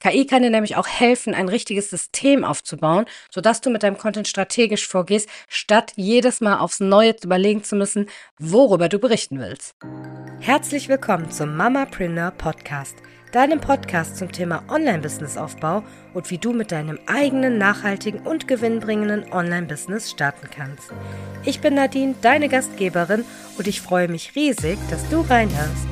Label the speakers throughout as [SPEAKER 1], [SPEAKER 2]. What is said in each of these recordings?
[SPEAKER 1] KI kann dir nämlich auch helfen, ein richtiges System aufzubauen, sodass du mit deinem Content strategisch vorgehst, statt jedes Mal aufs Neue überlegen zu müssen, worüber du berichten willst. Herzlich willkommen zum Mamapreneur Podcast, deinem Podcast zum Thema Online-Business-Aufbau und wie du mit deinem eigenen, nachhaltigen und gewinnbringenden Online-Business starten kannst. Ich bin Nadine, deine Gastgeberin, und ich freue mich riesig, dass du reinhörst.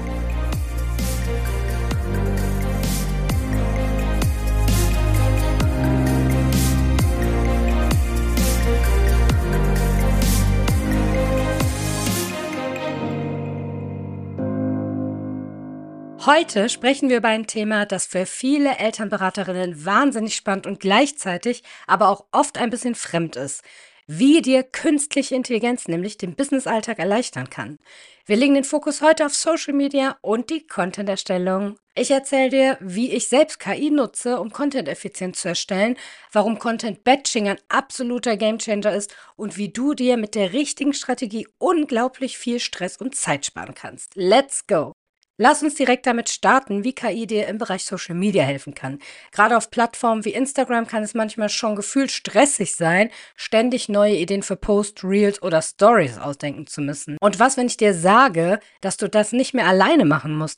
[SPEAKER 1] Heute sprechen wir über ein Thema, das für viele Elternberaterinnen wahnsinnig spannend und gleichzeitig aber auch oft ein bisschen fremd ist. Wie dir künstliche Intelligenz nämlich den Businessalltag erleichtern kann. Wir legen den Fokus heute auf Social Media und die Content-Erstellung. Ich erzähle dir, wie ich selbst KI nutze, um Content effizient zu erstellen, warum Content-Batching ein absoluter Gamechanger ist und wie du dir mit der richtigen Strategie unglaublich viel Stress und Zeit sparen kannst. Let's go! Lass uns direkt damit starten, wie KI dir im Bereich Social Media helfen kann. Gerade auf Plattformen wie Instagram kann es manchmal schon gefühlt stressig sein, ständig neue Ideen für Posts, Reels oder Stories ausdenken zu müssen. Und was, wenn ich dir sage, dass du das nicht mehr alleine machen musst?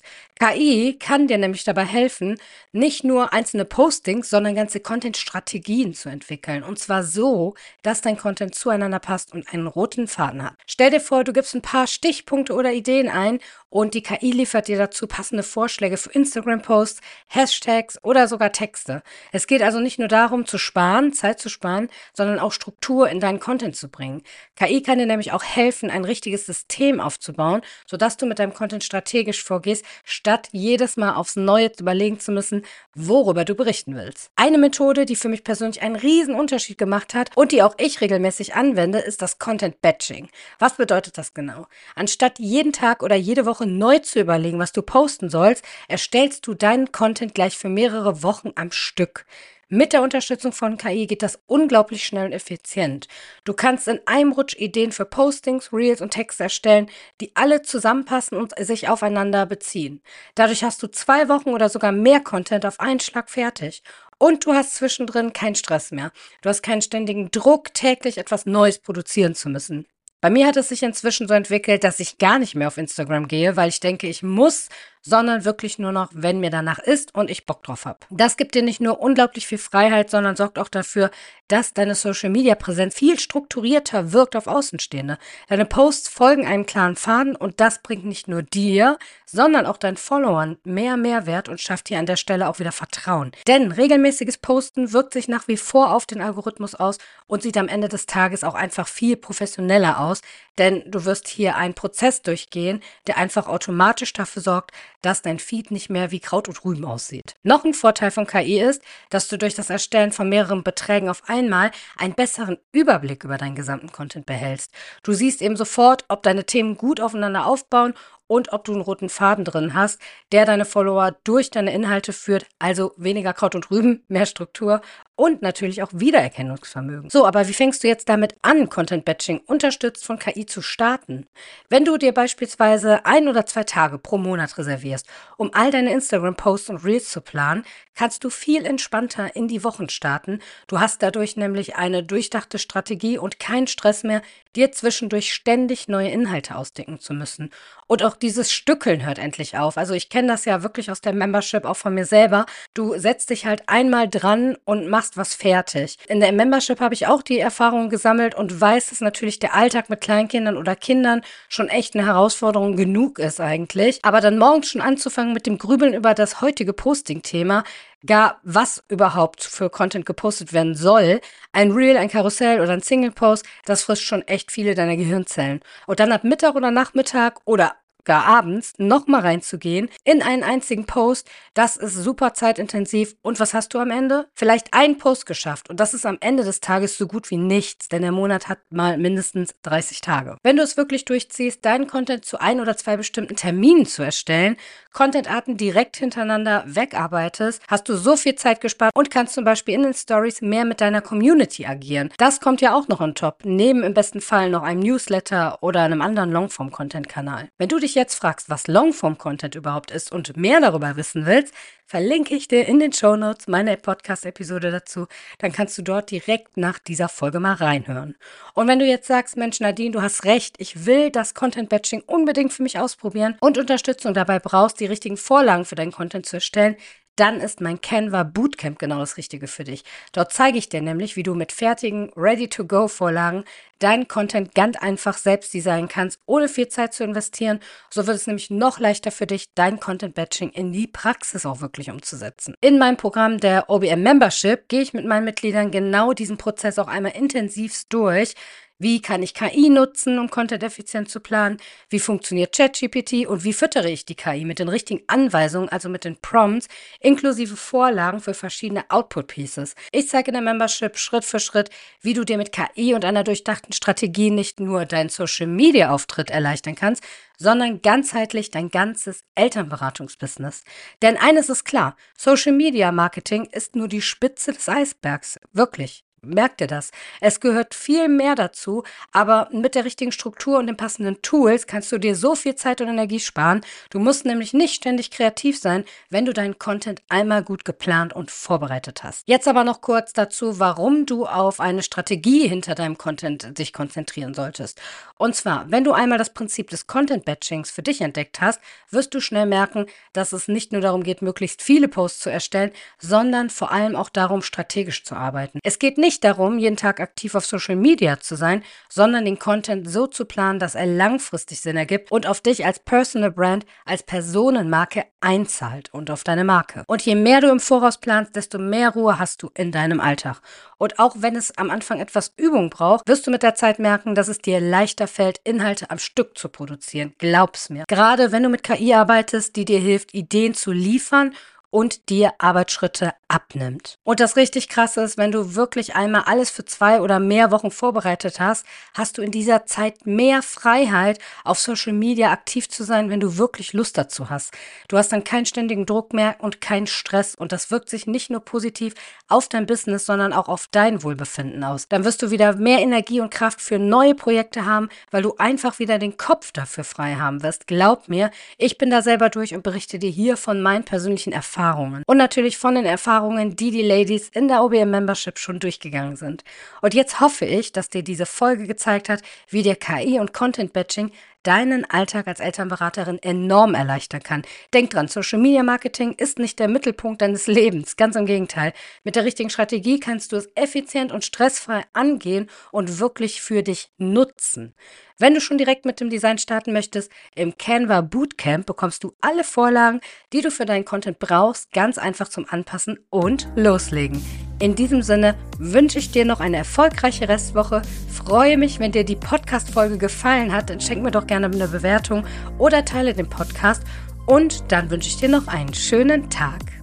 [SPEAKER 1] KI kann dir nämlich dabei helfen, nicht nur einzelne Postings, sondern ganze Content-Strategien zu entwickeln. Und zwar so, dass dein Content zueinander passt und einen roten Faden hat. Stell dir vor, du gibst ein paar Stichpunkte oder Ideen ein und die KI liefert dir dazu passende Vorschläge für Instagram-Posts, Hashtags oder sogar Texte. Es geht also nicht nur darum, Zeit zu sparen, sondern auch Struktur in deinen Content zu bringen. KI kann dir nämlich auch helfen, ein richtiges System aufzubauen, sodass du mit deinem Content strategisch vorgehst, statt jedes Mal aufs Neue überlegen zu müssen, worüber du berichten willst. Eine Methode, die für mich persönlich einen riesen Unterschied gemacht hat und die auch ich regelmäßig anwende, ist das Content Batching. Was bedeutet das genau? Anstatt jeden Tag oder jede Woche neu zu überlegen, was du posten sollst, erstellst du deinen Content gleich für mehrere Wochen am Stück. Mit der Unterstützung von KI geht das unglaublich schnell und effizient. Du kannst in einem Rutsch Ideen für Postings, Reels und Texte erstellen, die alle zusammenpassen und sich aufeinander beziehen. Dadurch hast du 2 Wochen oder sogar mehr Content auf einen Schlag fertig. Und du hast zwischendrin keinen Stress mehr. Du hast keinen ständigen Druck, täglich etwas Neues produzieren zu müssen. Bei mir hat es sich inzwischen so entwickelt, dass ich gar nicht mehr auf Instagram gehe, weil ich denke, ich muss, sondern wirklich nur noch, wenn mir danach ist und ich Bock drauf habe. Das gibt dir nicht nur unglaublich viel Freiheit, sondern sorgt auch dafür, dass deine Social-Media-Präsenz viel strukturierter wirkt auf Außenstehende. Deine Posts folgen einem klaren Faden und das bringt nicht nur dir, sondern auch deinen Followern mehr Mehrwert und schafft hier an der Stelle auch wieder Vertrauen. Denn regelmäßiges Posten wirkt sich nach wie vor auf den Algorithmus aus und sieht am Ende des Tages auch einfach viel professioneller aus, denn du wirst hier einen Prozess durchgehen, der einfach automatisch dafür sorgt, dass dein Feed nicht mehr wie Kraut und Rüben aussieht. Noch ein Vorteil von KI ist, dass du durch das Erstellen von mehreren Beträgen auf einmal einen besseren Überblick über deinen gesamten Content behältst. Du siehst eben sofort, ob deine Themen gut aufeinander aufbauen und ob du einen roten Faden drin hast, der deine Follower durch deine Inhalte führt, also weniger Kraut und Rüben, mehr Struktur und natürlich auch Wiedererkennungsvermögen. So, aber wie fängst du jetzt damit an, Content Batching unterstützt von KI zu starten? Wenn du dir beispielsweise 1 oder 2 Tage pro Monat reservierst, um all deine Instagram-Posts und Reels zu planen, kannst du viel entspannter in die Wochen starten. Du hast dadurch nämlich eine durchdachte Strategie und keinen Stress mehr, dir zwischendurch ständig neue Inhalte ausdenken zu müssen. Und auch dieses Stückeln hört endlich auf. Also ich kenne das ja wirklich aus der Membership, auch von mir selber. Du setzt dich halt einmal dran und machst was fertig. In der Membership habe ich auch die Erfahrung gesammelt und weiß, dass natürlich der Alltag mit Kleinkindern oder Kindern schon echt eine Herausforderung genug ist eigentlich. Aber dann morgens schon anzufangen mit dem Grübeln über das heutige Posting-Thema, gar was überhaupt für Content gepostet werden soll, ein Reel, ein Karussell oder ein Single-Post, das frisst schon echt viele deiner Gehirnzellen. Und dann ab Mittag oder Nachmittag oder gar abends nochmal reinzugehen in einen einzigen Post, das ist super zeitintensiv. Und was hast du am Ende? Vielleicht einen Post geschafft. Und das ist am Ende des Tages so gut wie nichts, denn der Monat hat mal mindestens 30 Tage. Wenn du es wirklich durchziehst, deinen Content zu 1 oder 2 bestimmten Terminen zu erstellen, Contentarten direkt hintereinander wegarbeitest, hast du so viel Zeit gespart und kannst zum Beispiel in den Stories mehr mit deiner Community agieren. Das kommt ja auch noch on top, neben im besten Fall noch einem Newsletter oder einem anderen Longform-Content-Kanal. Wenn du dich dich jetzt fragst, was Longform-Content überhaupt ist und mehr darüber wissen willst, verlinke ich dir in den Shownotes meine Podcast-Episode dazu. Dann kannst du dort direkt nach dieser Folge mal reinhören. Und wenn du jetzt sagst, Mensch Nadine, du hast recht, ich will das Content-Batching unbedingt für mich ausprobieren und Unterstützung dabei brauchst, die richtigen Vorlagen für deinen Content zu erstellen, dann ist mein Canva Bootcamp genau das Richtige für dich. Dort zeige ich dir nämlich, wie du mit fertigen Ready-to-Go-Vorlagen deinen Content ganz einfach selbst designen kannst, ohne viel Zeit zu investieren. So wird es nämlich noch leichter für dich, dein Content-Batching in die Praxis auch wirklich umzusetzen. In meinem Programm der OBM Membership gehe ich mit meinen Mitgliedern genau diesen Prozess auch einmal intensivst durch. Wie kann ich KI nutzen, um Content effizient zu planen? Wie funktioniert ChatGPT und wie füttere ich die KI mit den richtigen Anweisungen, also mit den Prompts, inklusive Vorlagen für verschiedene Output-Pieces? Ich zeige in der Membership Schritt für Schritt, wie du dir mit KI und einer durchdachten Strategie nicht nur deinen Social-Media-Auftritt erleichtern kannst, sondern ganzheitlich dein ganzes Elternberatungsbusiness. Denn eines ist klar, Social-Media-Marketing ist nur die Spitze des Eisbergs. Wirklich. Merkt ihr das? Es gehört viel mehr dazu, aber mit der richtigen Struktur und den passenden Tools kannst du dir so viel Zeit und Energie sparen. Du musst nämlich nicht ständig kreativ sein, wenn du deinen Content einmal gut geplant und vorbereitet hast. Jetzt aber noch kurz dazu, warum du auf eine Strategie hinter deinem Content dich konzentrieren solltest. Und zwar, wenn du einmal das Prinzip des Content-Batchings für dich entdeckt hast, wirst du schnell merken, dass es nicht nur darum geht, möglichst viele Posts zu erstellen, sondern vor allem auch darum, strategisch zu arbeiten. Es geht nicht darum, jeden Tag aktiv auf Social Media zu sein, sondern den Content so zu planen, dass er langfristig Sinn ergibt und auf dich als Personal Brand, als Personenmarke einzahlt und auf deine Marke. Und je mehr du im Voraus planst, desto mehr Ruhe hast du in deinem Alltag. Und auch wenn es am Anfang etwas Übung braucht, wirst du mit der Zeit merken, dass es dir leichter fällt, Inhalte am Stück zu produzieren. Glaub's mir. Gerade wenn du mit KI arbeitest, die dir hilft, Ideen zu liefern und dir Arbeitsschritte abnimmt. Und das richtig Krasse ist, wenn du wirklich einmal alles für 2 oder mehr Wochen vorbereitet hast, hast du in dieser Zeit mehr Freiheit, auf Social Media aktiv zu sein, wenn du wirklich Lust dazu hast. Du hast dann keinen ständigen Druck mehr und keinen Stress und das wirkt sich nicht nur positiv auf dein Business, sondern auch auf dein Wohlbefinden aus. Dann wirst du wieder mehr Energie und Kraft für neue Projekte haben, weil du einfach wieder den Kopf dafür frei haben wirst. Glaub mir, ich bin da selber durch und berichte dir hier von meinen persönlichen Erfahrungen. Und natürlich von den Erfahrungen, die Ladies in der OBM Membership schon durchgegangen sind. Und jetzt hoffe ich, dass dir diese Folge gezeigt hat, wie dir KI und Content Batching deinen Alltag als Elternberaterin enorm erleichtern kann. Denk dran, Social Media Marketing ist nicht der Mittelpunkt deines Lebens, ganz im Gegenteil. Mit der richtigen Strategie kannst du es effizient und stressfrei angehen und wirklich für dich nutzen. Wenn du schon direkt mit dem Design starten möchtest, im Canva Bootcamp bekommst du alle Vorlagen, die du für deinen Content brauchst, ganz einfach zum Anpassen und loslegen. In diesem Sinne wünsche ich dir noch eine erfolgreiche Restwoche. Freue mich, wenn dir die Podcast-Folge gefallen hat, dann schenk mir doch gerne eine Bewertung oder teile den Podcast. Und dann wünsche ich dir noch einen schönen Tag.